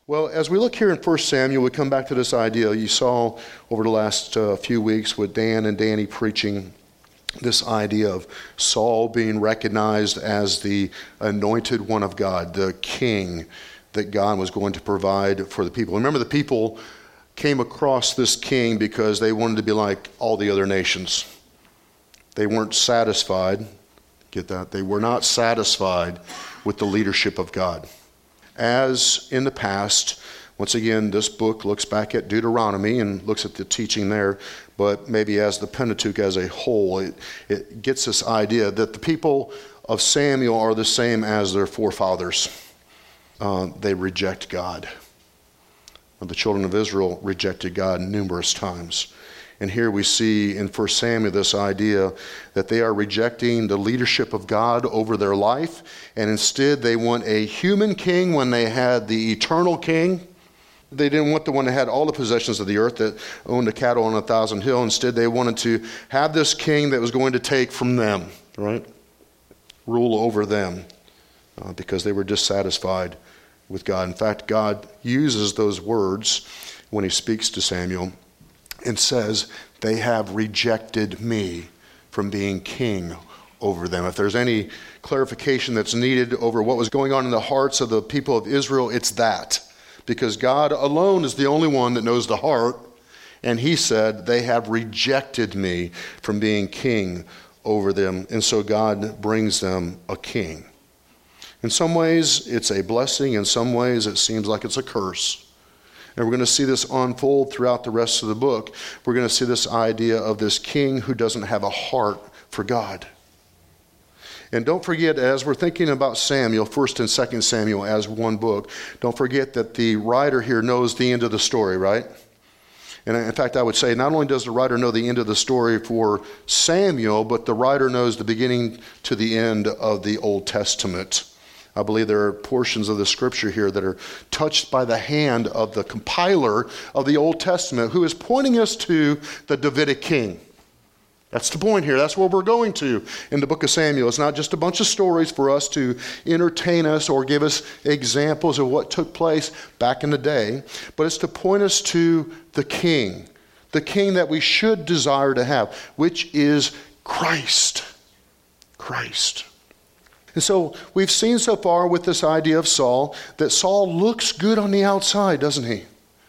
Well, as we look here in 1 Samuel, we come back to this idea. You saw over the last few weeks with Dan and Danny preaching this idea of Saul being recognized as the anointed one of God, the king that God was going to provide for the people. Remember, the people came across this king because they wanted to be like all the other nations. They weren't satisfied. Get that? They were not satisfied with the leadership of God. As in the past, once again, this book looks back at Deuteronomy and looks at the teaching there, but maybe as the Pentateuch as a whole, it gets this idea that the people of Samuel are the same as their forefathers. They reject God. The children of Israel rejected God numerous times. And here we see in 1 Samuel this idea that they are rejecting the leadership of God over their life, and instead they want a human king when they had the eternal king. They didn't want the one that had all the possessions of the earth, that owned the cattle on 1,000 hills. Instead, they wanted to have this king that was going to take from them, right? Rule over them, because they were dissatisfied with God. In fact, God uses those words when he speaks to Samuel and says, they have rejected me from being king over them. If there's any clarification that's needed over what was going on in the hearts of the people of Israel, it's that. Because God alone is the only one that knows the heart. And he said, they have rejected me from being king over them. And so God brings them a king. In some ways, it's a blessing. In some ways, it seems like it's a curse. And we're going to see this unfold throughout the rest of the book. We're going to see this idea of this king who doesn't have a heart for God. And don't forget, as we're thinking about Samuel, 1st and 2nd Samuel as one book, don't forget that the writer here knows the end of the story, right? And in fact, I would say not only does the writer know the end of the story for Samuel, but the writer knows the beginning to the end of the Old Testament. I believe there are portions of the scripture here that are touched by the hand of the compiler of the Old Testament, who is pointing us to the Davidic king. That's the point here. That's where we're going to in the book of Samuel. It's not just a bunch of stories for us to entertain us or give us examples of what took place back in the day, but it's to point us to the king that we should desire to have, which is Christ. Christ. And so we've seen so far with this idea of Saul that Saul looks good on the outside, doesn't he?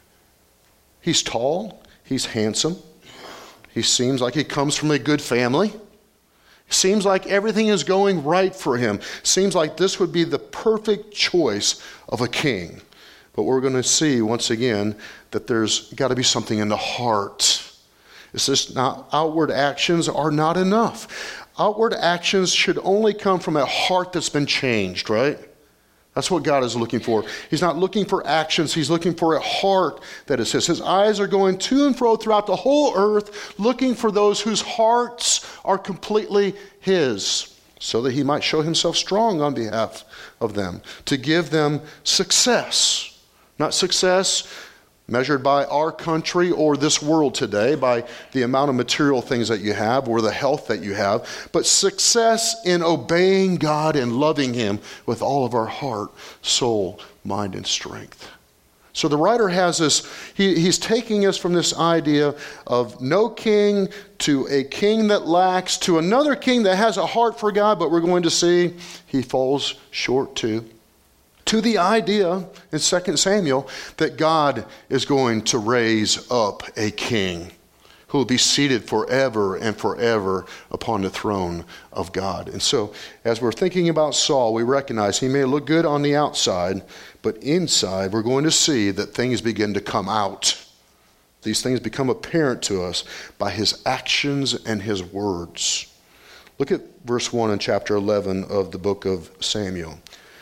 He's tall, he's handsome, he seems like he comes from a good family. Seems like everything is going right for him. Seems like this would be the perfect choice of a king. But we're going to see once again that there's got to be something in the heart. It's just not outward actions are not enough. Outward actions should only come from a heart that's been changed, right? That's what God is looking for. He's not looking for actions. He's looking for a heart that is his. His eyes are going to and fro throughout the whole earth, looking for those whose hearts are completely his, so that he might show himself strong on behalf of them, to give them success. Not success measured by our country or this world today, by the amount of material things that you have or the health that you have, but success in obeying God and loving him with all of our heart, soul, mind, and strength. So the writer has this, he's taking us from this idea of no king to a king that lacks, to another king that has a heart for God, but we're going to see he falls short too. To the idea in 2 Samuel that God is going to raise up a king who will be seated forever and forever upon the throne of God. And so as we're thinking about Saul, we recognize he may look good on the outside, but inside we're going to see that things begin to come out. These things become apparent to us by his actions and his words. Look at verse 1 in chapter 11 of the book of Samuel.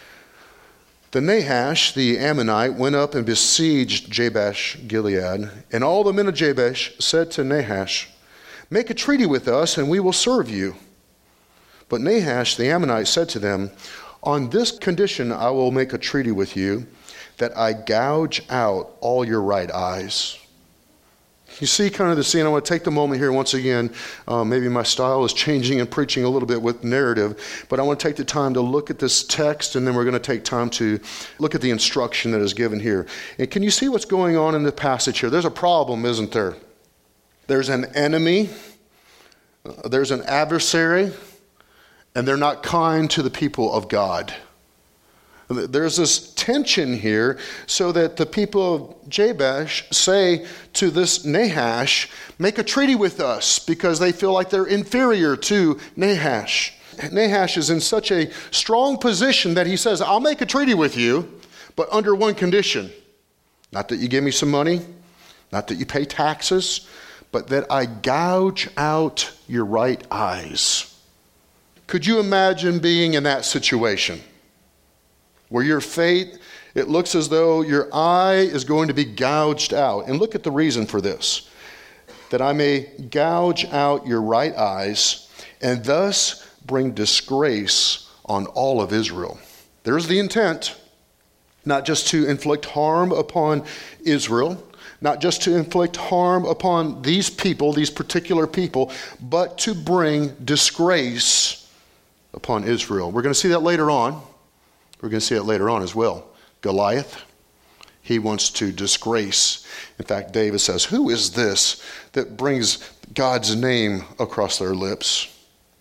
Then Nahash the Ammonite went up and besieged Jabesh Gilead, and all the men of Jabesh said to Nahash, "Make a treaty with us, and we will serve you." But Nahash the Ammonite said to them, "On this condition I will make a treaty with you, that I gouge out all your right eyes." You see kind of the scene. I want to take the moment here once again. Maybe my style is changing and preaching a little bit with narrative, but I want to take the time to look at this text, and then we're going to take time to look at the instruction that is given here. And can you see what's going on in the passage here? There's a problem, isn't there? There's an enemy, there's an adversary, and they're not kind to the people of God. There's this tension here, so that the people of Jabesh say to this Nahash, make a treaty with us, because they feel like they're inferior to Nahash. Nahash is in such a strong position that he says, I'll make a treaty with you, but under one condition. Not that you give me some money, not that you pay taxes, but that I gouge out your right eyes. Could you imagine being in that situation? Where your fate, it looks as though your eye is going to be gouged out. And look at the reason for this. That I may gouge out your right eyes, and thus bring disgrace on all of Israel. There's the intent. Not just to inflict harm upon Israel, not just to inflict harm upon these people, these particular people, but to bring disgrace upon Israel. We're going to see that later on. We're going to see it later on as well. Goliath, he wants to disgrace. In fact, David says, who is this that brings God's name across their lips?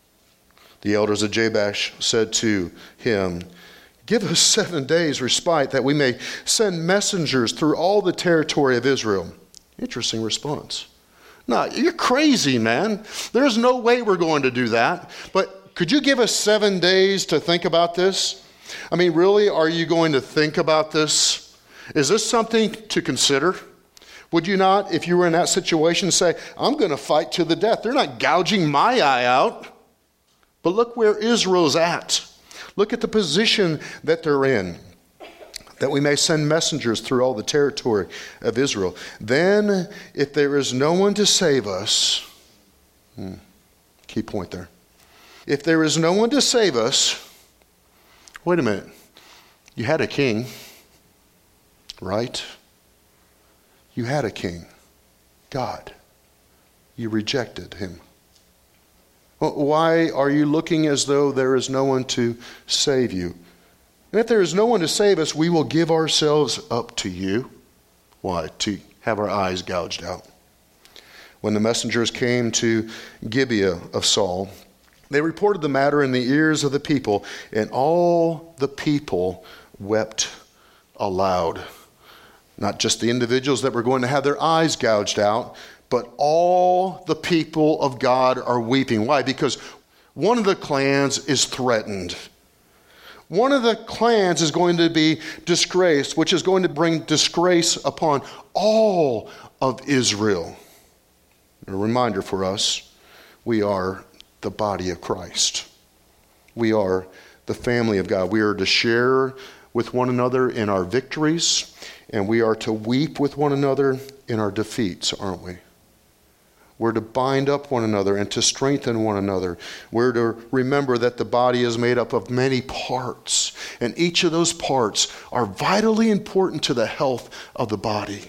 The elders of Jabesh said to him, give us 7 days respite that we may send messengers through all the territory of Israel. Interesting response. No, you're crazy, man. There's no way we're going to do that. But could you give us 7 days to think about this? I mean, really, are you going to think about this? Is this something to consider? Would you not, if you were in that situation, say, I'm going to fight to the death. They're not gouging my eye out. But look where Israel's at. Look at the position that they're in. That we may send messengers through all the territory of Israel. Then, if there is no one to save us, key point there. If there is no one to save us, wait a minute. You had a king, right? You had a king, God. You rejected him. Well, why are you looking as though there is no one to save you? And if there is no one to save us, we will give ourselves up to you. Why? To have our eyes gouged out. When the messengers came to Gibeah of Saul, they reported the matter in the ears of the people, and all the people wept aloud. Not just the individuals that were going to have their eyes gouged out, but all the people of God are weeping. Why? Because one of the clans is threatened. One of the clans is going to be disgraced, which is going to bring disgrace upon all of Israel. A reminder for us, we are the body of Christ. We are the family of God. We are to share with one another in our victories, and we are to weep with one another in our defeats, aren't we? We're to bind up one another and to strengthen one another. We're to remember that the body is made up of many parts, and each of those parts are vitally important to the health of the body.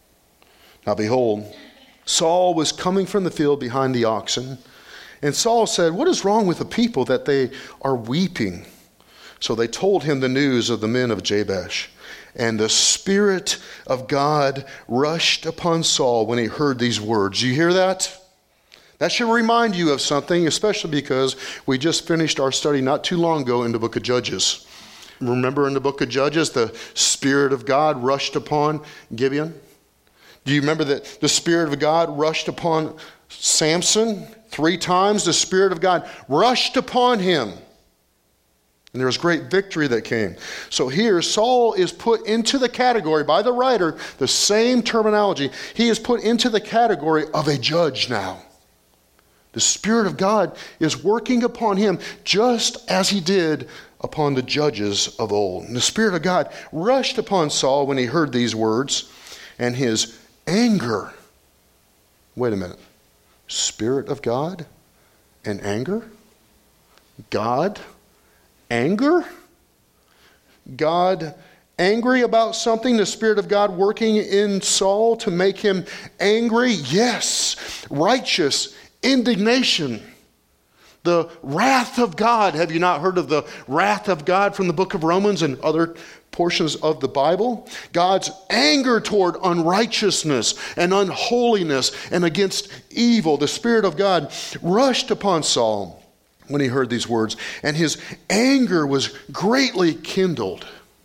Now behold, Saul was coming from the field behind the oxen, and Saul said, what is wrong with the people that they are weeping? So they told him the news of the men of Jabesh. And the Spirit of God rushed upon Saul when he heard these words. You hear that? That should remind you of something, especially because we just finished our study not too long ago in the book of Judges. Remember in the book of Judges, the Spirit of God rushed upon Gibeon? Do you remember that the Spirit of God rushed upon Samson? 3 times the Spirit of God rushed upon him. And there was great victory that came. So here, Saul is put into the category, by the writer, the same terminology, he is put into the category of a judge now. The Spirit of God is working upon him just as he did upon the judges of old. And the Spirit of God rushed upon Saul when he heard these words, and his anger. Wait a minute. Spirit of God and anger? God? Anger? God angry about something, the Spirit of God working in Saul to make him angry? Yes. Righteous indignation. The wrath of God. Have you not heard of the wrath of God from the book of Romans and other portions of the Bible? God's anger toward unrighteousness and unholiness and against evil. The Spirit of God rushed upon Saul when he heard these words, and his anger was greatly kindled.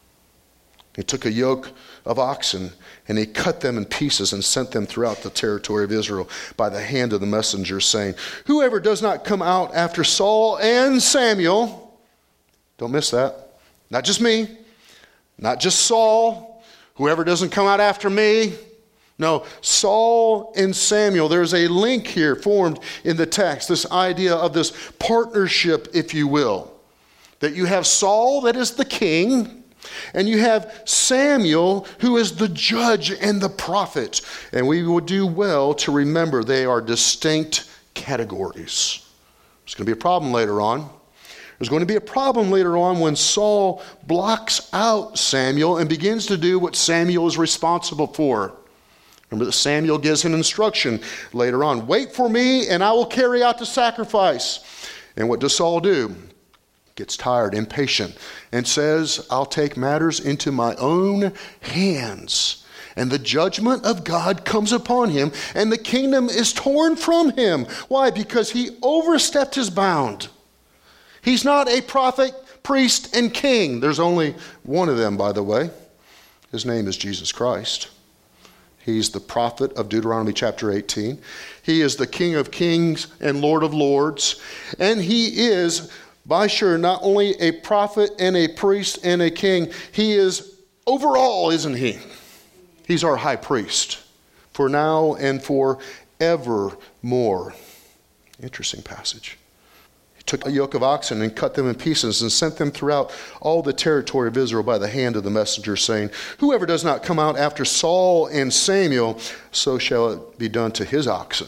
He took a yoke of oxen and he cut them in pieces and sent them throughout the territory of Israel by the hand of the messenger, saying, whoever does not come out after Saul and Samuel, don't miss that, not just me, not just Saul, whoever doesn't come out after me. No, Saul and Samuel. There's a link here formed in the text, this idea of this partnership, if you will. That you have Saul, that is the king, and you have Samuel, who is the judge and the prophet. And we would do well to remember they are distinct categories. There's going to be a problem later on. There's going to be a problem later on when Saul blocks out Samuel and begins to do what Samuel is responsible for. Remember that Samuel gives him instruction later on. Wait for me and I will carry out the sacrifice. And what does Saul do? Gets tired, impatient, and says, I'll take matters into my own hands. And the judgment of God comes upon him and the kingdom is torn from him. Why? Because he overstepped his bound. He's not a prophet, priest, and king. There's only one of them, by the way. His name is Jesus Christ. He's the prophet of Deuteronomy chapter 18. He is the King of kings and Lord of lords. And he is, by sure, not only a prophet and a priest and a king, he is overall, isn't he? He's our high priest for now and forevermore. Interesting passage. He took a yoke of oxen and cut them in pieces and sent them throughout all the territory of Israel by the hand of the messenger, saying, whoever does not come out after Saul and Samuel, so shall it be done to his oxen.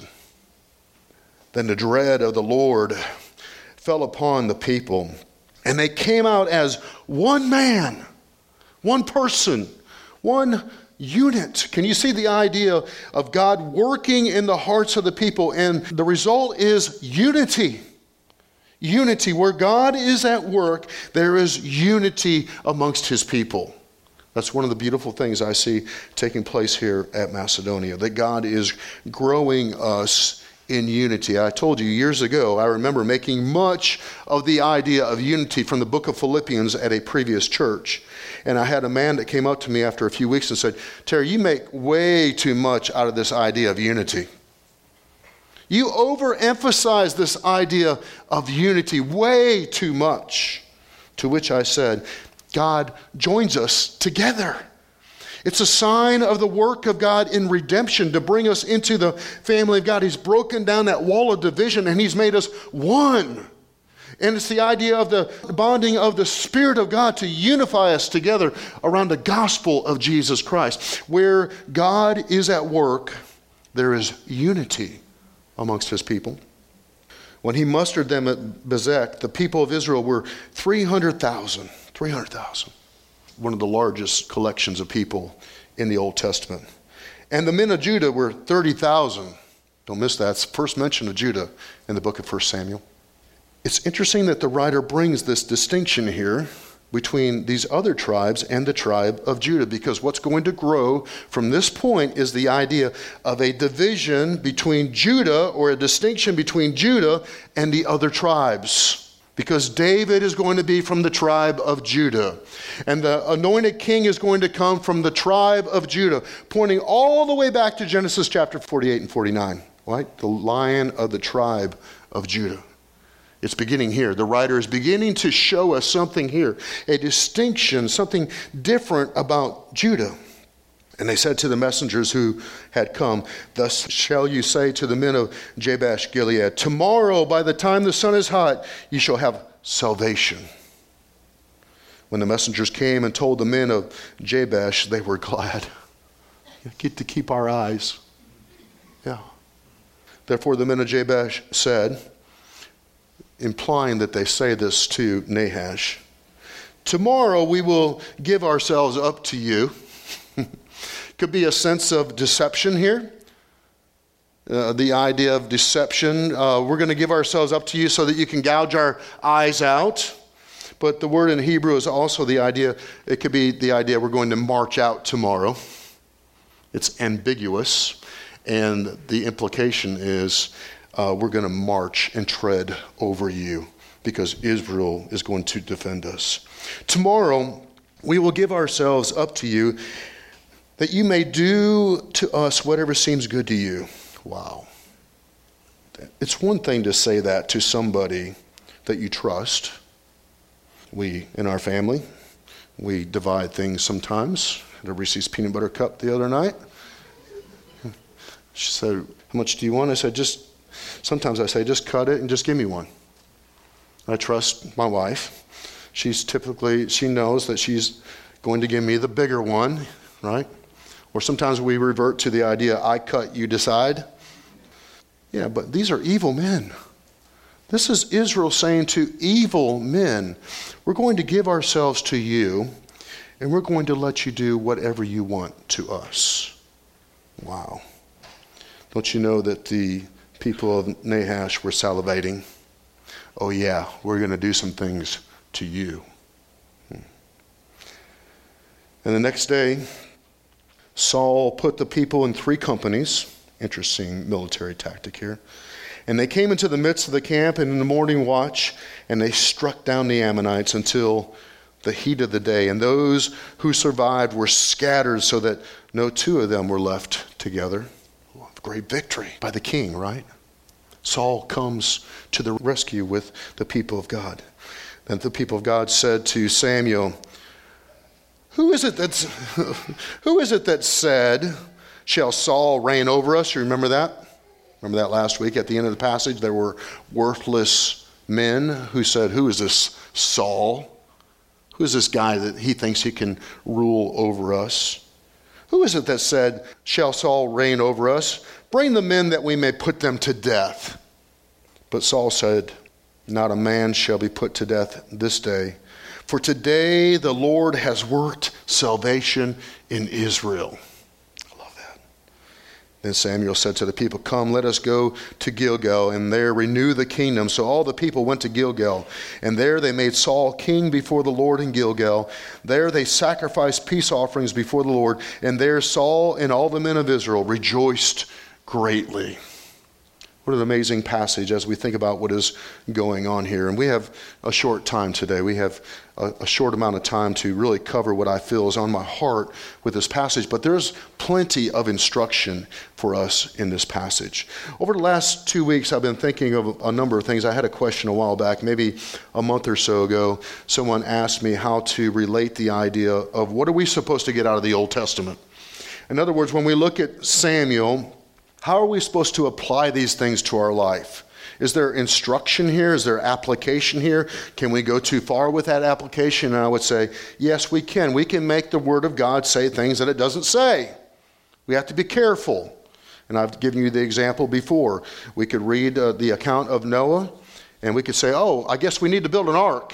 Then the dread of the Lord fell upon the people, and they came out as one man, one person, one unit. Can you see the idea of God working in the hearts of the people? And the result is unity. Unity. Where God is at work, there is unity amongst his people. That's one of the beautiful things I see taking place here at Macedonia, that God is growing us in unity. I told you years ago, I remember making much of the idea of unity from the book of Philippians at a previous church. And I had a man that came up to me after a few weeks and said, Terry, you make way too much out of this idea of unity. You overemphasize this idea of unity way too much. To which I said, God joins us together. It's a sign of the work of God in redemption to bring us into the family of God. He's broken down that wall of division and he's made us one. And it's the idea of the bonding of the Spirit of God to unify us together around the gospel of Jesus Christ. Where God is at work, there is unity amongst his people. When he mustered them at Bezek, the people of Israel were 300,000. 300,000. One of the largest collections of people in the Old Testament. And the men of Judah were 30,000. Don't miss that. It's the first mention of Judah in the book of 1 Samuel. It's interesting that the writer brings this distinction here between these other tribes and the tribe of Judah, because what's going to grow from this point is the idea of a division between Judah, or a distinction between Judah and the other tribes. Because David is going to be from the tribe of Judah. And the anointed king is going to come from the tribe of Judah, pointing all the way back to Genesis chapter 48 and 49. Right? The Lion of the tribe of Judah. It's beginning here. The writer is beginning to show us something here, a distinction, something different about Judah. And they said to the messengers who had come, thus shall you say to the men of Jabesh Gilead, tomorrow by the time the sun is hot, you shall have salvation. When the messengers came and told the men of Jabesh, they were glad. You get to keep our eyes. Yeah. Therefore the men of Jabesh said, implying that they say this to Nahash, Tomorrow we will give ourselves up to you. Could be a sense of deception here. The idea of deception. We're going to give ourselves up to you so that you can gouge our eyes out. But the word in Hebrew is also the idea, it could be the idea we're going to march out tomorrow. It's ambiguous. And the implication is we're going to march and tread over you because Israel is going to defend us. Tomorrow we will give ourselves up to you that you may do to us whatever seems good to you. Wow. It's one thing to say that to somebody that you trust. We, in our family, we divide things sometimes. I had a Reese's peanut butter cup the other night. She said, how much do you want? I said, sometimes I say, just cut it and just give me one. I trust my wife. She knows that she's going to give me the bigger one, right? Or sometimes we revert to the idea, I cut, you decide. Yeah, but these are evil men. This is Israel saying to evil men, we're going to give ourselves to you, and we're going to let you do whatever you want to us. Wow. Don't you know that the people of Nahash were salivating? Oh yeah, we're going to do some things to you. And the next day, Saul put the people in 3 companies. Interesting military tactic here. And they came into the midst of the camp and in the morning watch, and they struck down the Ammonites until the heat of the day. And those who survived were scattered so that no 2 of them were left together. Great victory by the king, right? Saul comes to the rescue with the people of God. Then the people of God said to Samuel, who is it that said, shall Saul reign over us? You remember that? Remember that last week at the end of the passage? There were worthless men who said, who is this Saul? Who is this guy that he thinks he can rule over us? Who is it that said, shall Saul reign over us? Bring the men that we may put them to death. But Saul said, not a man shall be put to death this day. For today the Lord has worked salvation in Israel. I love that. Then Samuel said to the people, come, let us go to Gilgal, and there renew the kingdom. So all the people went to Gilgal, and there they made Saul king before the Lord in Gilgal. There they sacrificed peace offerings before the Lord, and there Saul and all the men of Israel rejoiced greatly. What an amazing passage as we think about what is going on here. And we have a short time today. We have a short amount of time to really cover what I feel is on my heart with this passage. But there's plenty of instruction for us in this passage. Over the last 2 weeks, I've been thinking of a number of things. I had a question a while back, maybe a month or so ago. Someone asked me how to relate the idea of what are we supposed to get out of the Old Testament. In other words, when we look at Samuel, how are we supposed to apply these things to our life? Is there instruction here? Is there application here? Can we go too far with that application? And I would say, yes, we can. We can make the Word of God say things that it doesn't say. We have to be careful. And I've given you the example before. We could read the account of Noah, and we could say, oh, I guess we need to build an ark.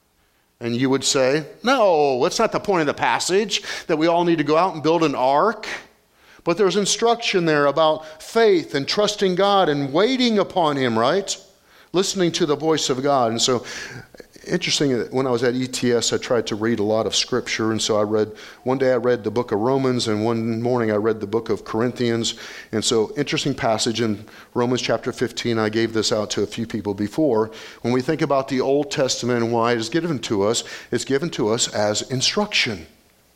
And you would say, no, that's not the point of the passage, that we all need to go out and build an ark. But there's instruction there about faith and trusting God and waiting upon Him, right? Listening to the voice of God. And so, interesting, when I was at ETS, I tried to read a lot of Scripture. And so one day I read the book of Romans, and one morning I read the book of Corinthians. And so, interesting passage in Romans chapter 15. I gave this out to a few people before. When we think about the Old Testament and why it is given to us, it's given to us as instruction.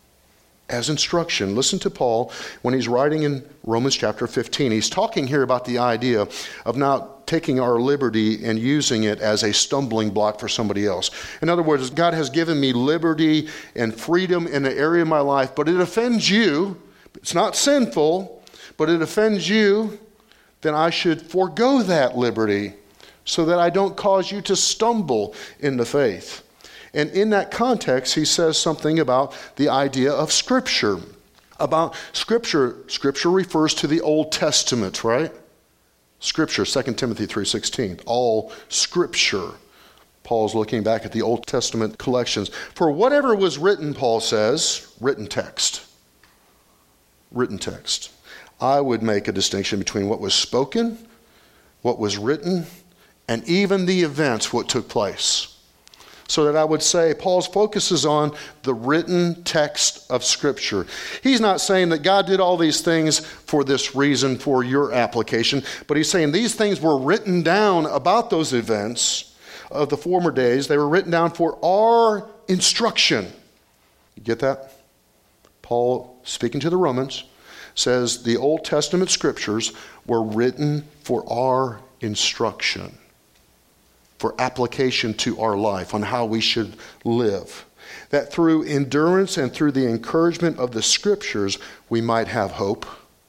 As instruction. Listen to Paul when he's writing in Romans chapter 15. He's talking here about the idea of not taking our liberty and using it as a stumbling block for somebody else. In other words, God has given me liberty and freedom in an area of my life, but it offends you. It's not sinful, but it offends you. Then I should forego that liberty so that I don't cause you to stumble in the faith. And in that context, he says something about the idea of Scripture. About Scripture refers to the Old Testament, right? Scripture, 2 Timothy 3:16. All Scripture. Paul's looking back at the Old Testament collections. For whatever was written, Paul says, written text. Written text. I would make a distinction between what was spoken, what was written, and even the events, what took place. So that I would say Paul's focus is on the written text of Scripture. He's not saying that God did all these things for this reason for your application, but he's saying these things were written down about those events of the former days. They were written down for our instruction. You get that? Paul, speaking to the Romans, says the Old Testament Scriptures were written for our instruction, for application to our life on how we should live. That through endurance and through the encouragement of the Scriptures, we might have hope.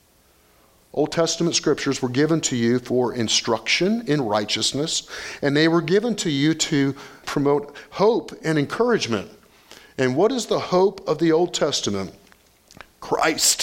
Old Testament Scriptures were given to you for instruction in righteousness, and they were given to you to promote hope and encouragement. And what is the hope of the Old Testament? Christ.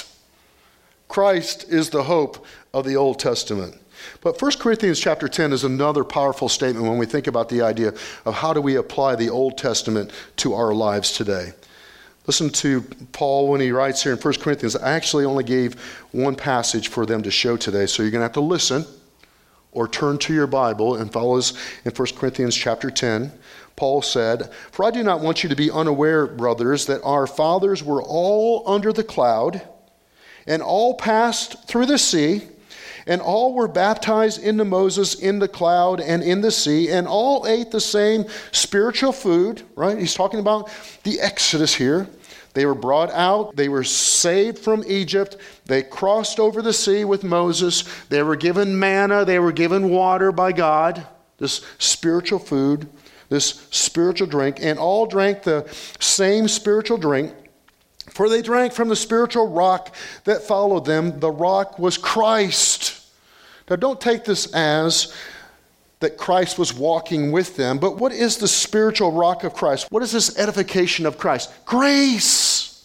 Christ is the hope of the Old Testament. But 1 Corinthians chapter 10 is another powerful statement when we think about the idea of how do we apply the Old Testament to our lives today. Listen to Paul when he writes here in 1 Corinthians. I actually only gave one passage for them to show today, so you're going to have to listen or turn to your Bible and follow us in 1 Corinthians chapter 10. Paul said, "For I do not want you to be unaware, brothers, that our fathers were all under the cloud, and all passed through the sea, and all were baptized into Moses in the cloud and in the sea, and all ate the same spiritual food," right? He's talking about the Exodus here. They were brought out. They were saved from Egypt. They crossed over the sea with Moses. They were given manna. They were given water by God, this spiritual food, this spiritual drink, and all drank the same spiritual drink. For they drank from the spiritual rock that followed them. The rock was Christ. Now don't take this as that Christ was walking with them, but what is the spiritual rock of Christ? What is this edification of Christ? Grace.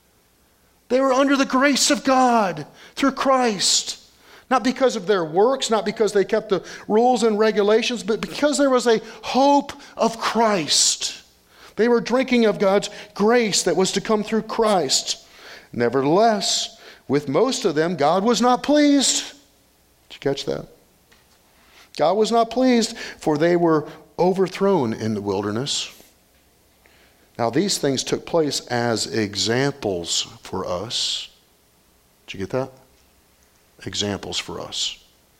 They were under the grace of God through Christ. Not because of their works, not because they kept the rules and regulations, but because there was a hope of Christ. They were drinking of God's grace that was to come through Christ. Nevertheless, with most of them, God was not pleased. Did you catch that? God was not pleased, for they were overthrown in the wilderness. Now, these things took place as examples for us. Did you get that? Examples for us.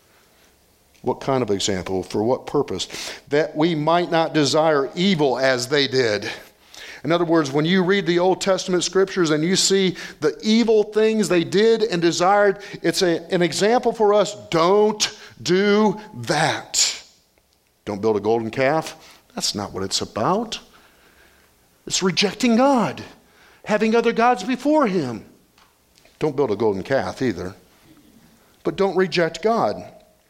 What kind of example? For what purpose? That we might not desire evil as they did. In other words, when you read the Old Testament Scriptures and you see the evil things they did and desired, it's an example for us. Don't do that. Don't build a golden calf. That's not what it's about. It's rejecting God, having other gods before Him. Don't build a golden calf either. But don't reject God.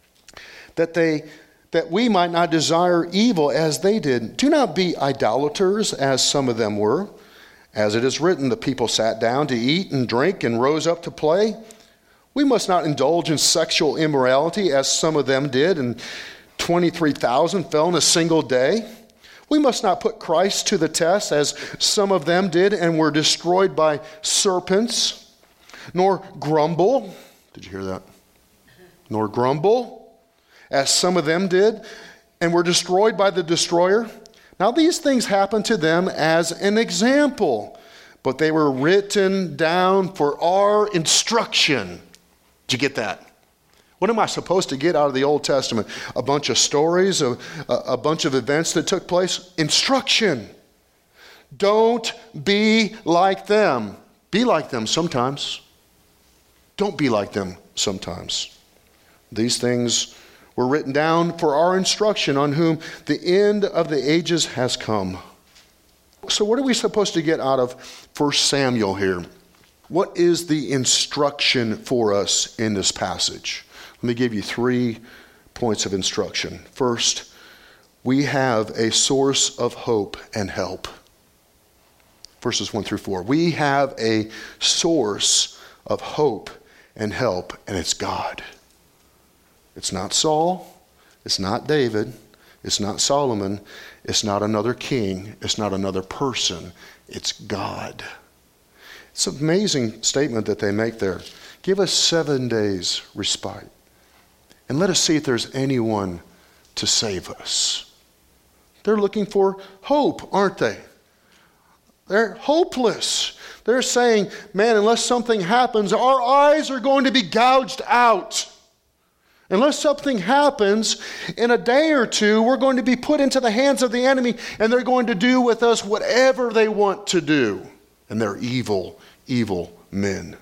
That we might not desire evil as they did. Do not be idolaters, as some of them were. As it is written, the people sat down to eat and drink and rose up to play. We must not indulge in sexual immorality, as some of them did, and 23,000 fell in a single day. We must not put Christ to the test, as some of them did and were destroyed by serpents. Nor grumble. Did you hear that? Nor grumble, as some of them did, and were destroyed by the destroyer. Now these things happened to them as an example, but they were written down for our instruction. Did you get that? What am I supposed to get out of the Old Testament? A bunch of stories, a bunch of events that took place? Instruction. Don't be like them. Be like them sometimes. Don't be like them sometimes. These things were written down for our instruction, on whom the end of the ages has come. So what are we supposed to get out of 1 Samuel here? What is the instruction for us in this passage? Let me give you 3 points of instruction. First, we have a source of hope and help. Verses 1 through 4. We have a source of hope and help, and it's God. It's not Saul. It's not David. It's not Solomon. It's not another king. It's not another person. It's God. It's an amazing statement that they make there. Give us 7 days respite. And let us see if there's anyone to save us. They're looking for hope, aren't they? They're hopeless. They're saying, man, unless something happens, our eyes are going to be gouged out. Unless something happens in a day or two, we're going to be put into the hands of the enemy, and they're going to do with us whatever they want to do. And they're evil, evil men.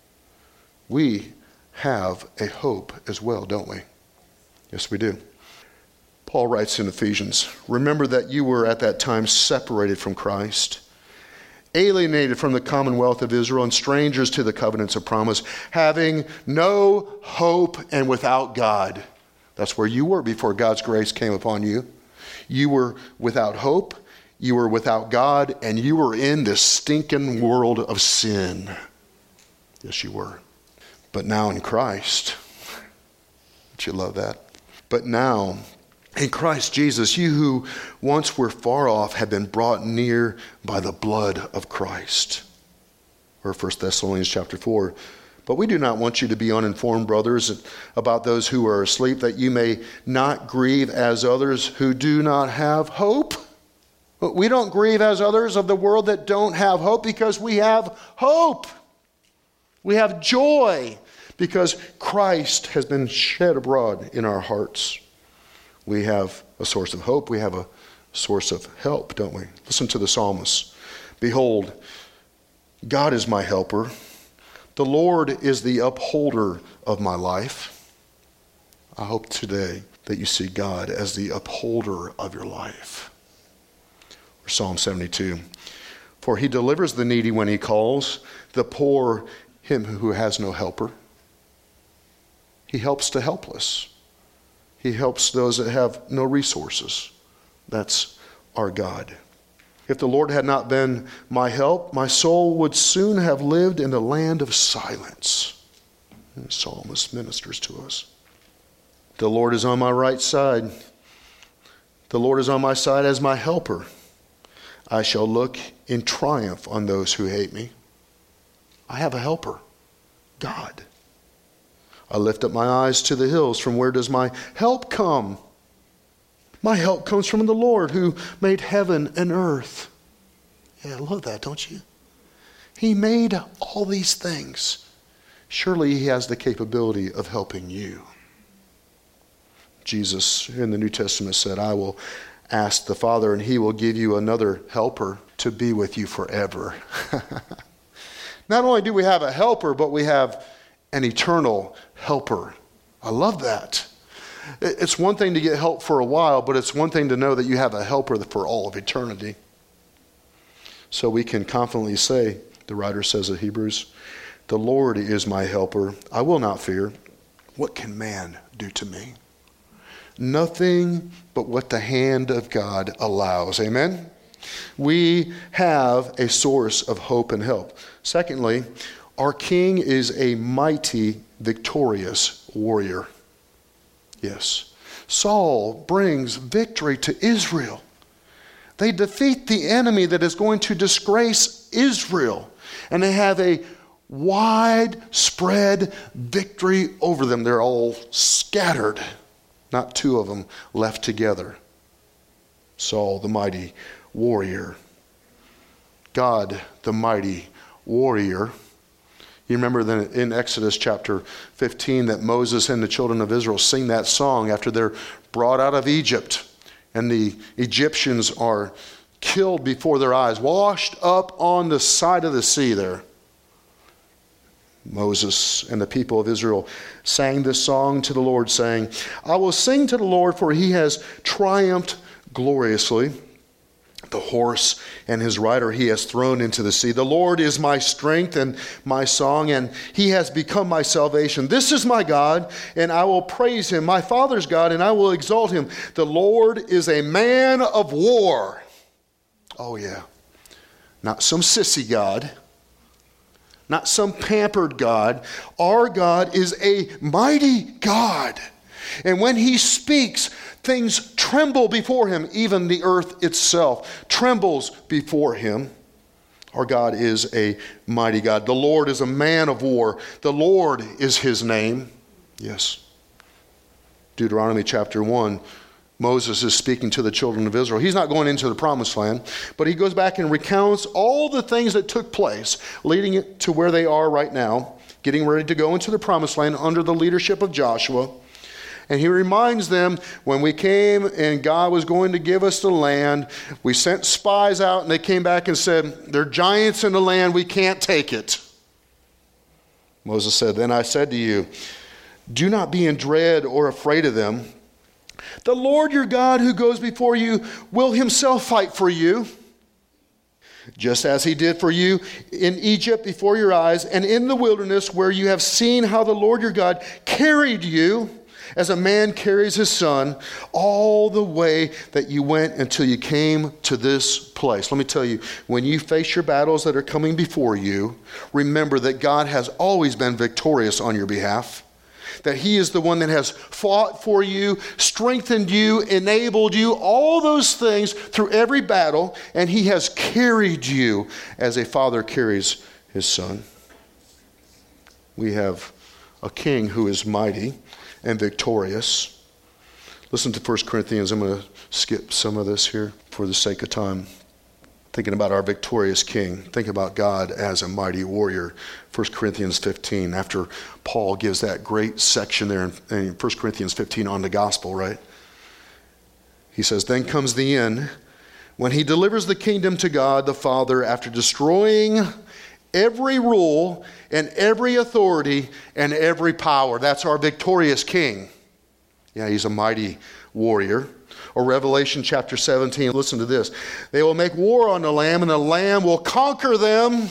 We have a hope as well, don't we? Yes, we do. Paul writes in Ephesians, remember that you were at that time separated from Christ, alienated from the commonwealth of Israel, and strangers to the covenants of promise, having no hope and without God. That's where you were before God's grace came upon you. You were without hope, you were without God, and you were in this stinking world of sin. Yes, you were. But now in Christ, don't you love that? But now, in Christ Jesus, you who once were far off have been brought near by the blood of Christ. Or 1 Thessalonians chapter 4. But we do not want you to be uninformed, brothers, about those who are asleep, that you may not grieve as others who do not have hope. But we don't grieve as others of the world that don't have hope, because we have hope. We have joy because Christ has been shed abroad in our hearts. We have a source of hope. We have a source of help, don't we? Listen to the psalmist. Behold, God is my helper. The Lord is the upholder of my life. I hope today that you see God as the upholder of your life. Or Psalm 72. For he delivers the needy when he calls, the poor him who has no helper. He helps the helpless. He helps those that have no resources. That's our God. If the Lord had not been my help, my soul would soon have lived in the land of silence. The psalmist ministers to us. The Lord is on my right side. The Lord is on my side as my helper. I shall look in triumph on those who hate me. I have a helper, God. I lift up my eyes to the hills. From where does my help come? My help comes from the Lord who made heaven and earth. Yeah, I love that, don't you? He made all these things. Surely he has the capability of helping you. Jesus in the New Testament said, I will ask the Father and he will give you another helper to be with you forever. Not only do we have a helper, but we have an eternal helper. I love that. It's one thing to get help for a while, but it's one thing to know that you have a helper for all of eternity. So we can confidently say, the writer says in Hebrews, the Lord is my helper. I will not fear. What can man do to me? Nothing but what the hand of God allows. Amen? We have a source of hope and help. Secondly, our King is a mighty, victorious warrior. Yes. Saul brings victory to Israel. They defeat the enemy that is going to disgrace Israel. And they have a widespread victory over them. They're all scattered. Not two of them left together. Saul, the mighty warrior. God, the mighty warrior. You remember that in Exodus chapter 15 that Moses and the children of Israel sing that song after they're brought out of Egypt. And the Egyptians are killed before their eyes, washed up on the side of the sea there. Moses and the people of Israel sang this song to the Lord, saying, I will sing to the Lord, for he has triumphed gloriously. The horse and his rider he has thrown into the sea. The Lord is my strength and my song, and he has become my salvation. This is my God, and I will praise him, my Father's God, and I will exalt him. The Lord is a man of war. Oh yeah. Not some sissy God. Not some pampered God. Our God is a mighty God. And when he speaks, Things tremble before him. Even the earth itself trembles before him. Our God is a mighty God. The Lord is a man of war. The Lord is his name. Yes. Deuteronomy chapter 1, Moses is speaking to the children of Israel. He's not going into the promised land, but he goes back and recounts all the things that took place, leading it to where they are right now, getting ready to go into the promised land under the leadership of Joshua. And he reminds them, when we came and God was going to give us the land, we sent spies out and they came back and said, there are giants in the land, we can't take it. Moses said, then I said to you, do not be in dread or afraid of them. The Lord your God who goes before you will himself fight for you, just as he did for you in Egypt before your eyes and in the wilderness, where you have seen how the Lord your God carried you as a man carries his son all the way that you went until you came to this place. Let me tell you, when you face your battles that are coming before you, remember that God has always been victorious on your behalf. That he is the one that has fought for you, strengthened you, enabled you, all those things through every battle, and he has carried you as a father carries his son. We have a king who is mighty and victorious. Listen to 1 Corinthians. I'm going to skip some of this here for the sake of time. Thinking about our victorious king. Think about God as a mighty warrior. 1 Corinthians 15, after Paul gives that great section there in 1 Corinthians 15 on the gospel, right? He says, then comes the end, when he delivers the kingdom to God the Father after destroying every rule and every authority and every power. That's our victorious king. Yeah, he's a mighty warrior. Or Revelation chapter 17, listen to this. They will make war on the Lamb, and the Lamb will conquer them.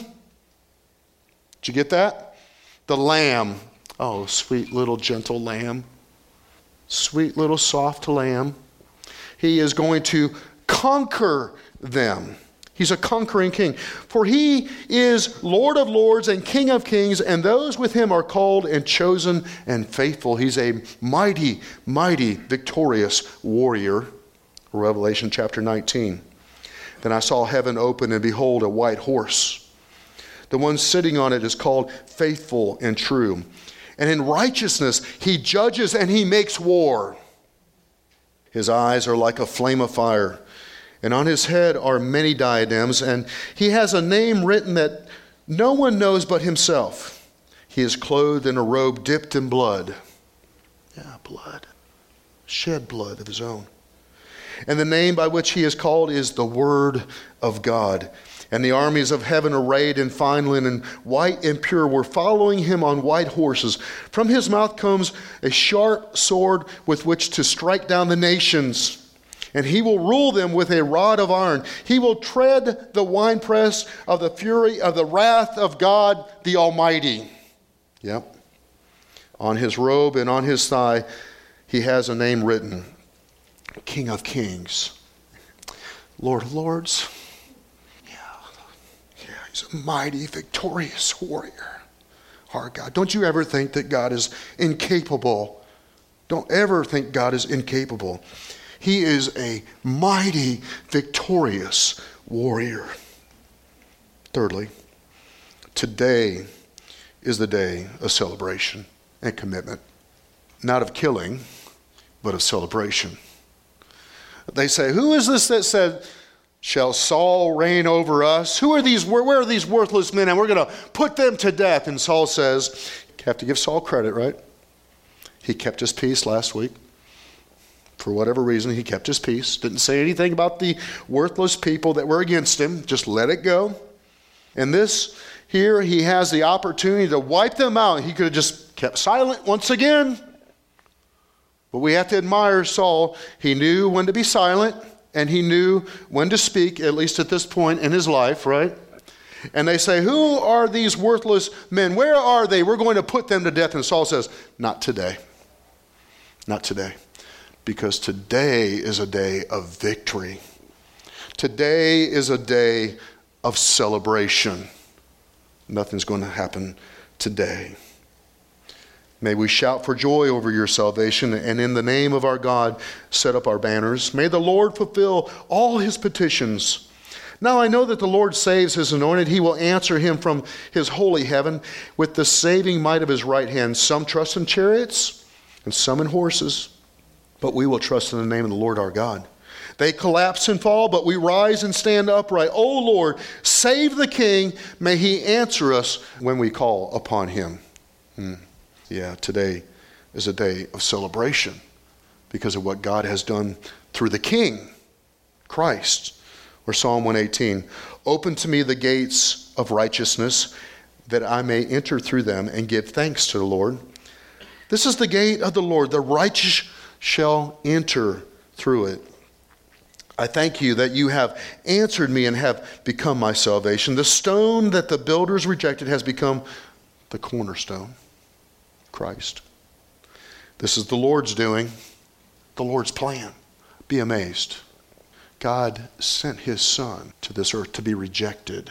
Did you get that? The Lamb. Oh, sweet little gentle Lamb. Sweet little soft Lamb. He is going to conquer them. He's a conquering king. For he is Lord of lords and King of kings, and those with him are called and chosen and faithful. He's a mighty, mighty, victorious warrior. Revelation chapter 19. Then I saw heaven open, and behold, a white horse. The one sitting on it is called Faithful and True. And in righteousness he judges and he makes war. His eyes are like a flame of fire, and on his head are many diadems, and he has a name written that no one knows but himself. He is clothed in a robe dipped in blood. Yeah, blood. Shed blood of his own. And the name by which he is called is the Word of God. And the armies of heaven, arrayed in fine linen, white and pure, were following him on white horses. From his mouth comes a sharp sword with which to strike down the nations. And he will rule them with a rod of iron. He will tread the winepress of the fury of the wrath of God the Almighty. Yep. On his robe and on his thigh, he has a name written. King of Kings, Lord of Lords. Yeah, he's a mighty, victorious warrior. Our God. Don't you ever think that God is incapable. Don't ever think God is incapable. He is a mighty, victorious warrior. Thirdly, today is the day of celebration and commitment. Not of killing, but of celebration. They say, who is this that said, shall Saul reign over us? Where are these worthless men? And we're going to put them to death. And Saul says, you have to give Saul credit, right? He kept his peace last week. For whatever reason, he kept his peace. Didn't say anything about the worthless people that were against him. Just let it go. And this here, he has the opportunity to wipe them out. He could have just kept silent once again. But we have to admire Saul. He knew when to be silent, and he knew when to speak, at least at this point in his life, right? And they say, who are these worthless men? Where are they? We're going to put them to death. And Saul says, not today. Not today. Because today is a day of victory. Today is a day of celebration. Nothing's going to happen today. May we shout for joy over your salvation, and in the name of our God set up our banners. May the Lord fulfill all his petitions. Now I know that the Lord saves his anointed. He will answer him from his holy heaven with the saving might of his right hand. Some trust in chariots and some in horses, but we will trust in the name of the Lord our God. They collapse and fall, but we rise and stand upright. O Lord, save the king. May he answer us when we call upon him. Yeah, today is a day of celebration because of what God has done through the King, Christ. Or Psalm 118, open to me the gates of righteousness, that I may enter through them and give thanks to the Lord. This is the gate of the Lord. The righteous shall enter through it. I thank you that you have answered me and have become my salvation. The stone that the builders rejected has become the cornerstone, Christ. This is the Lord's doing, the Lord's plan. Be amazed. God sent his Son to this earth to be rejected,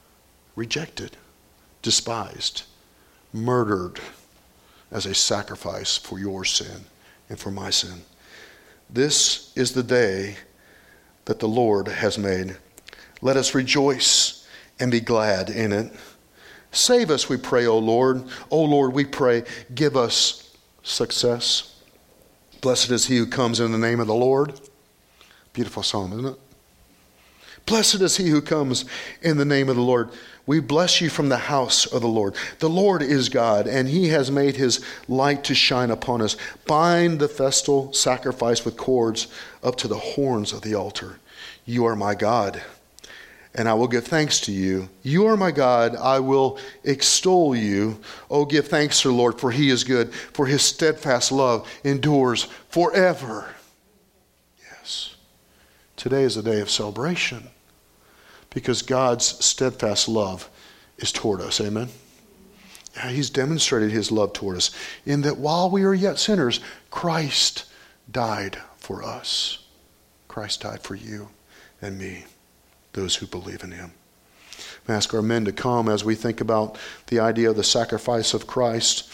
despised, murdered as a sacrifice for your sin and for my sin. This is the day that the Lord has made. Let us rejoice and be glad in it. Save us, we pray, O Lord. O Lord, we pray, give us success. Blessed is he who comes in the name of the Lord. Beautiful psalm, isn't it? Blessed is he who comes in the name of the Lord. We bless you from the house of the Lord. The Lord is God, and he has made his light to shine upon us. Bind the festal sacrifice with cords up to the horns of the altar. You are my God, and I will give thanks to you. You are my God, I will extol you. Oh, give thanks to the Lord, for he is good, for his steadfast love endures forever. Yes, today is a day of celebration, because God's steadfast love is toward us. Amen? He's demonstrated his love toward us in that while we are yet sinners, Christ died for us. Christ died for you and me, those who believe in him. I ask our men to come as we think about the idea of the sacrifice of Christ.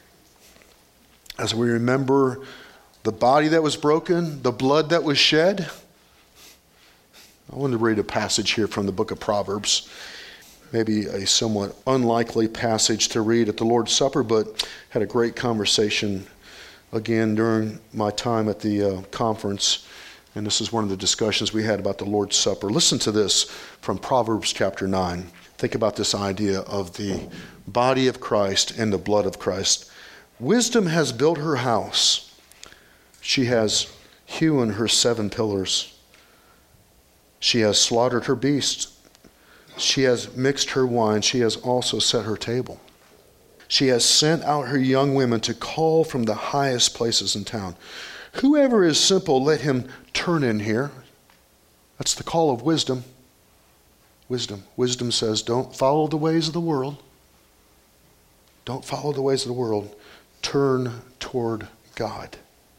As we remember the body that was broken, the blood that was shed. I want to read a passage here from the book of Proverbs. Maybe a somewhat unlikely passage to read at the Lord's Supper, but had a great conversation again during my time at the conference. And this is one of the discussions we had about the Lord's Supper. Listen to this from Proverbs chapter 9. Think about this idea of the body of Christ and the blood of Christ. Wisdom has built her house. She has hewn her 7 pillars. She has slaughtered her beasts. She has mixed her wine. She has also set her table. She has sent out her young women to call from the highest places in town. Whoever is simple, let him turn in here. That's the call of wisdom. Wisdom says, don't follow the ways of the world. Don't follow the ways of the world. Turn toward God.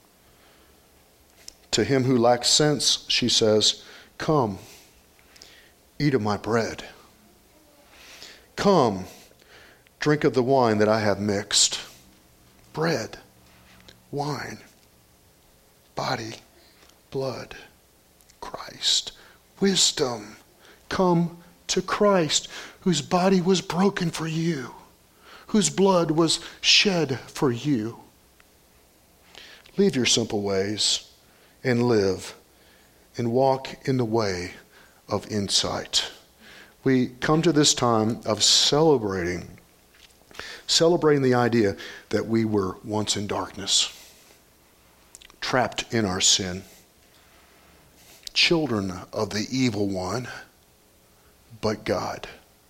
To him who lacks sense, she says, come, eat of my bread. Come, drink of the wine that I have mixed. Bread, wine, body, blood, Christ. Wisdom, come to Christ, whose body was broken for you, whose blood was shed for you. Leave your simple ways and live and walk in the way of insight. We come to this time of celebrating the idea that we were once in darkness, trapped in our sin, children of the evil one, but God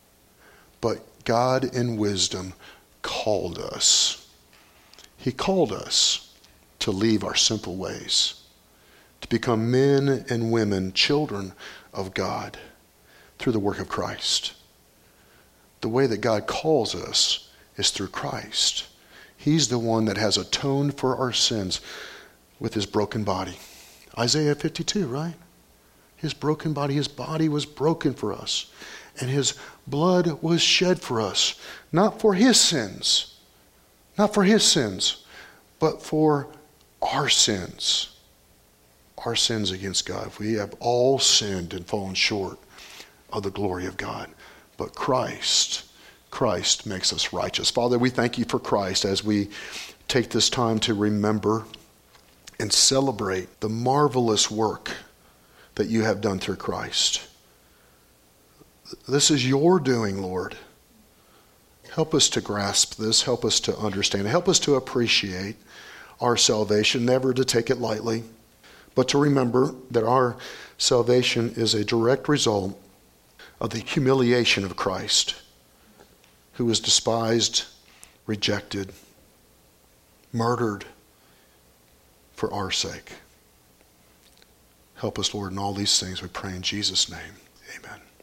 in wisdom called us. He called us to leave our simple ways, to become men and women, children of God, through the work of Christ. The way that God calls us is through Christ. He's the one that has atoned for our sins with his broken body. Isaiah 52, right? His broken body, his body was broken for us, and his blood was shed for us, not for his sins, Not for his sins, but for our sins. Our sins against God. We have all sinned and fallen short of the glory of God. But Christ makes us righteous. Father, we thank you for Christ as we take this time to remember and celebrate the marvelous work that you have done through Christ. This is your doing, Lord. Help us to grasp this. Help us to understand. Help us to appreciate our salvation, never to take it lightly, but to remember that our salvation is a direct result of the humiliation of Christ, who was despised, rejected, murdered for our sake. Help us, Lord, in all these things, we pray in Jesus' name. Amen.